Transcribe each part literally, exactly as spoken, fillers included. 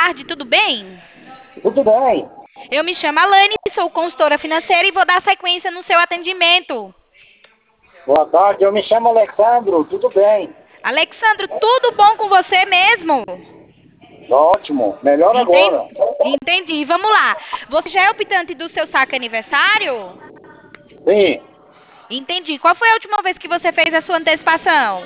tarde, tudo bem? Tudo bem? Eu me chamo Alane, sou consultora financeira e vou dar sequência no seu atendimento. Boa tarde, eu me chamo Alexandro, tudo bem? Alexandro, tudo bom com você mesmo? Ótimo, melhor Entendi. agora. Entendi. Vamos lá. Você já é optante do seu saque aniversário? Sim, Entendi. Qual foi a última vez que você fez a sua antecipação?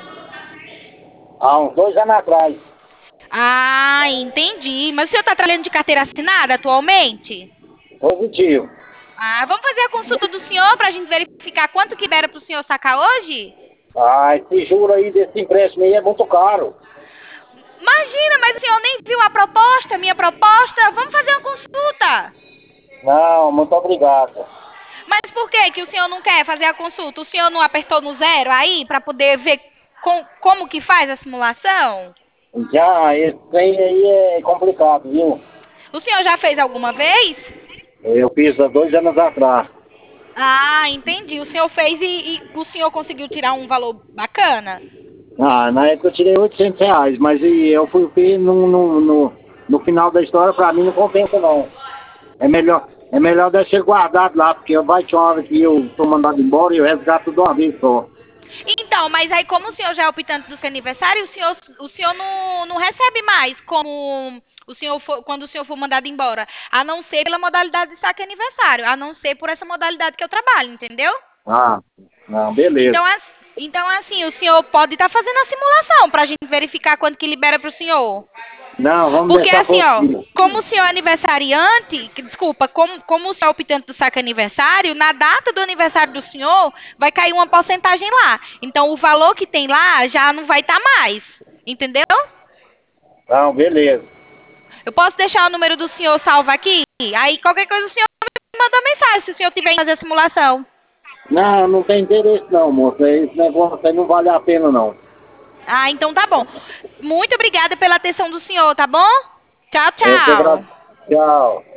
há uns dois anos atrás. Ah, entendi. Mas o senhor está trabalhando de carteira assinada atualmente? Positivo. Ah, vamos fazer a consulta do senhor para a gente verificar quanto que era para o senhor sacar hoje? Ah, esse juro aí desse empréstimo aí é muito caro. Imagina, mas o senhor nem viu a proposta, minha proposta. Vamos fazer uma consulta. Não, muito obrigado. Mas por que que o senhor não quer fazer a consulta? O senhor não apertou no zero aí para poder ver com, como que faz a simulação? Já, esse trem aí é complicado, viu? O senhor já fez alguma vez? Eu fiz há dois anos atrás. Ah, entendi. O senhor fez e, e o senhor conseguiu tirar um valor bacana? Ah, na época eu tirei oitocentos reais, mas e eu fui ver no, no, no, no final da história, pra mim não compensa não. É melhor, é melhor deixar guardado lá, porque vai ter uma hora que eu tô mandado embora e eu resgato de uma vez só. Então, mas aí como o senhor já é optante do seu aniversário, o senhor, o senhor não, não recebe mais como o senhor for, quando o senhor for mandado embora, a não ser pela modalidade de saque aniversário, a não ser por essa modalidade que eu trabalho, entendeu? Ah, não, beleza. Então, as- então assim, o senhor pode estar fazendo a simulação para a gente verificar quanto que libera para o senhor. Não, vamos Porque deixar assim, por ó, aqui. como o senhor é aniversariante, que- desculpa, como, como o senhor é optante do saque aniversário, na data do aniversário do senhor, vai cair uma porcentagem lá. Então, o valor que tem lá já não vai estar mais. Entendeu? Não, beleza. Eu posso deixar o número do senhor salvo aqui? Aí, qualquer coisa, o senhor me manda mensagem se o senhor tiver que fazer a simulação. Não, não tem interesse não, moço. Esse negócio aí não vale a pena não. Ah, então tá bom. Muito obrigada pela atenção do senhor, tá bom? Tchau, Eu que agradeço. tchau. Tchau.